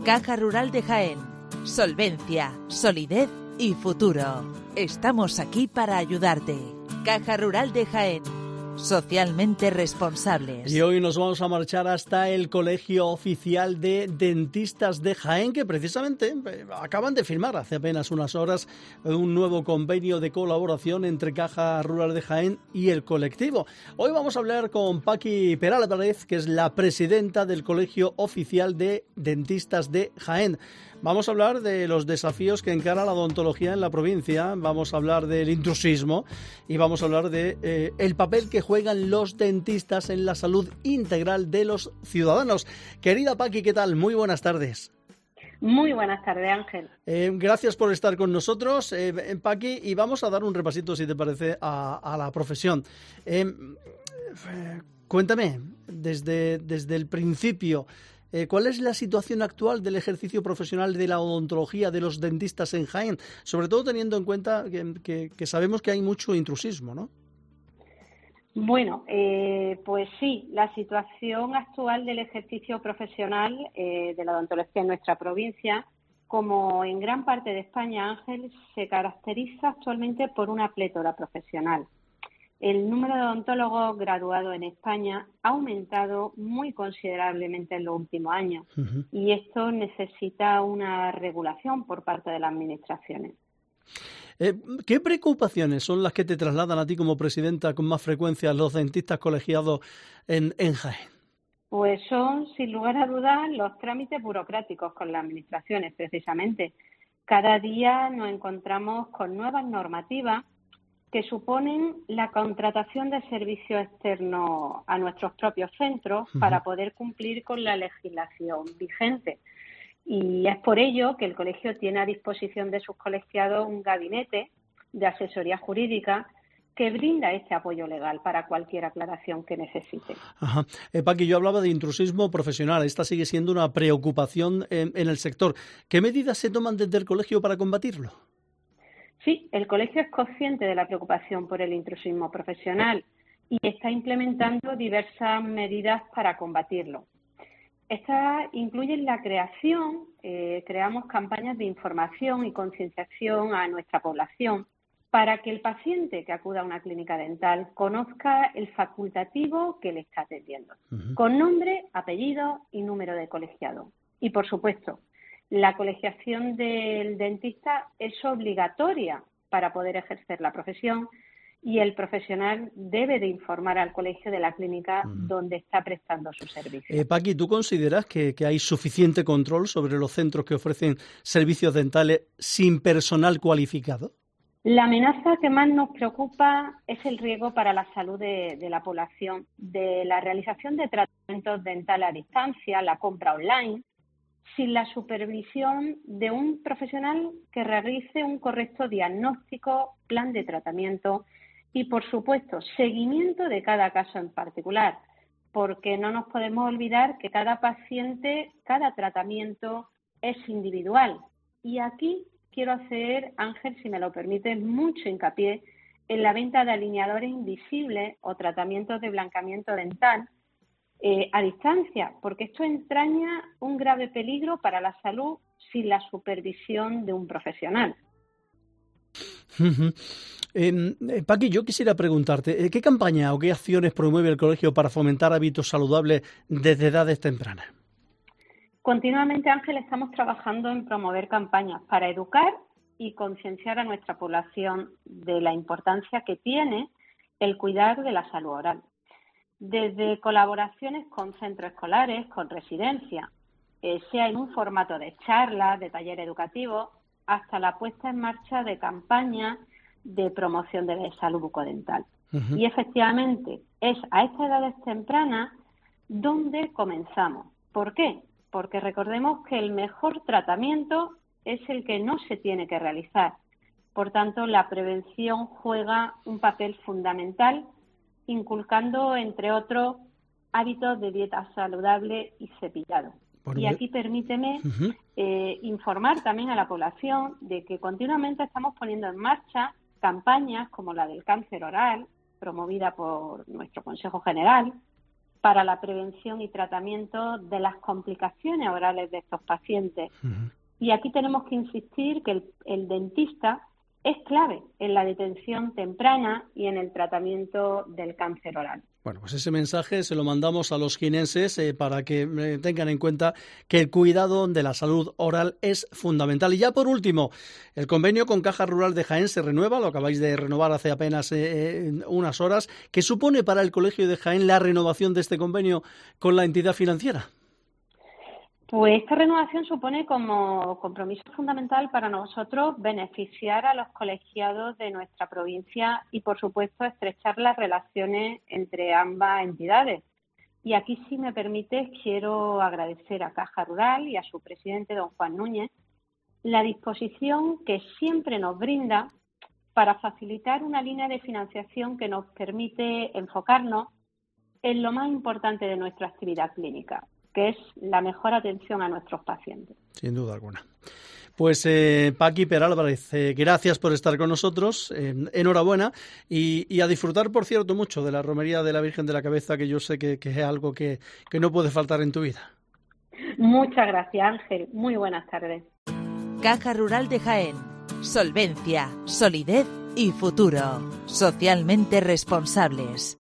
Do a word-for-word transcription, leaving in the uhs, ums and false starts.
Caja Rural de Jaén. Solvencia, solidez y futuro. Estamos aquí para ayudarte. Caja Rural de Jaén. Socialmente responsables. Y hoy nos vamos a marchar hasta el Colegio Oficial de Dentistas de Jaén, que precisamente acaban de firmar hace apenas unas horas un nuevo convenio de colaboración entre Caja Rural de Jaén y el colectivo. Hoy vamos a hablar con Paqui Peralvarez, que es la presidenta del Colegio Oficial de Dentistas de Jaén. Vamos a hablar de los desafíos que encara la odontología en la provincia, vamos a hablar del intrusismo y vamos a hablar de eh, el papel que juegan los dentistas en la salud integral de los ciudadanos. Querida Paqui, ¿qué tal? Muy buenas tardes. Muy buenas tardes, Ángel. Eh, gracias por estar con nosotros, eh, Paqui, y vamos a dar un repasito, si te parece, a, a la profesión. Eh, eh, cuéntame, desde, desde el principio, Eh, ¿cuál es la situación actual del ejercicio profesional de la odontología de los dentistas en Jaén? Sobre todo teniendo en cuenta que, que, que sabemos que hay mucho intrusismo, ¿no? Bueno, eh, pues sí, la situación actual del ejercicio profesional eh, de la odontología en nuestra provincia, como en gran parte de España, Ángel, se caracteriza actualmente por una plétora profesional. El número de odontólogos graduados en España ha aumentado muy considerablemente en los últimos años uh-huh. y esto necesita una regulación por parte de las administraciones. Eh, ¿Qué preocupaciones son las que te trasladan a ti como presidenta con más frecuencia los dentistas colegiados en, en Jaén? Pues son, sin lugar a dudas, los trámites burocráticos con las administraciones, precisamente. Cada día nos encontramos con nuevas normativas que suponen la contratación de servicios externos a nuestros propios centros uh-huh. para poder cumplir con la legislación vigente. Y es por ello que el colegio tiene a disposición de sus colegiados un gabinete de asesoría jurídica que brinda este apoyo legal para cualquier aclaración que necesite. Ajá. Eh, Paqui, yo hablaba de intrusismo profesional. Esta sigue siendo una preocupación en, en el sector. ¿Qué medidas se toman desde el colegio para combatirlo? Sí, el colegio es consciente de la preocupación por el intrusismo profesional y está implementando diversas medidas para combatirlo. Estas incluyen la creación, eh, creamos campañas de información y concienciación a nuestra población para que el paciente que acuda a una clínica dental conozca el facultativo que le está atendiendo, uh-huh. con nombre, apellido y número de colegiado. Y, por supuesto, la colegiación del dentista es obligatoria para poder ejercer la profesión y el profesional debe de informar al colegio de la clínica uh-huh. donde está prestando su servicio. Eh, Paqui, ¿tú consideras que, que hay suficiente control sobre los centros que ofrecen servicios dentales sin personal cualificado? La amenaza que más nos preocupa es el riesgo para la salud de, de la población, de la realización de tratamientos dentales a distancia, la compra online, sin la supervisión de un profesional que realice un correcto diagnóstico, plan de tratamiento y, por supuesto, seguimiento de cada caso en particular, porque no nos podemos olvidar que cada paciente, cada tratamiento es individual. Y aquí quiero hacer, Ángel, si me lo permite, mucho hincapié en la venta de alineadores invisibles o tratamientos de blancamiento dental Eh, a distancia, porque esto entraña un grave peligro para la salud sin la supervisión de un profesional. Uh-huh. Eh, Paqui, yo quisiera preguntarte, ¿qué campaña o qué acciones promueve el colegio para fomentar hábitos saludables desde edades tempranas? Continuamente, Ángel, estamos trabajando en promover campañas para educar y concienciar a nuestra población de la importancia que tiene el cuidar de la salud oral. Desde colaboraciones con centros escolares, con residencias, eh, sea en un formato de charlas, de taller educativo, hasta la puesta en marcha de campañas de promoción de la salud bucodental. Uh-huh. Y efectivamente es a estas edades tempranas donde comenzamos. ¿Por qué? Porque recordemos que el mejor tratamiento es el que no se tiene que realizar. Por tanto, la prevención juega un papel fundamental, inculcando, entre otros, hábitos de dieta saludable y cepillado. Bueno, y aquí permíteme uh-huh. eh, informar también a la población de que continuamente estamos poniendo en marcha campañas como la del cáncer oral, promovida por nuestro Consejo General, para la prevención y tratamiento de las complicaciones orales de estos pacientes. Uh-huh. Y aquí tenemos que insistir que el, el dentista es clave en la detención temprana y en el tratamiento del cáncer oral. Bueno, pues ese mensaje se lo mandamos a los jienenses eh, para que eh, tengan en cuenta que el cuidado de la salud oral es fundamental. Y ya por último, el convenio con Caja Rural de Jaén se renueva, lo acabáis de renovar hace apenas eh, unas horas. ¿Qué supone para el Colegio de Jaén la renovación de este convenio con la entidad financiera? Pues esta renovación supone como compromiso fundamental para nosotros beneficiar a los colegiados de nuestra provincia y, por supuesto, estrechar las relaciones entre ambas entidades. Y aquí, si me permite, quiero agradecer a Caja Rural y a su presidente, don Juan Núñez, la disposición que siempre nos brinda para facilitar una línea de financiación que nos permite enfocarnos en lo más importante de nuestra actividad clínica, que es la mejor atención a nuestros pacientes. Sin duda alguna. Pues eh, Paqui Peralvarez, eh, gracias por estar con nosotros, eh, enhorabuena y, y a disfrutar, por cierto, mucho de la romería de la Virgen de la Cabeza, que yo sé que, que es algo que, que no puede faltar en tu vida. Muchas gracias, Ángel. Muy buenas tardes. Caja Rural de Jaén. Solvencia, solidez y futuro. Socialmente responsables.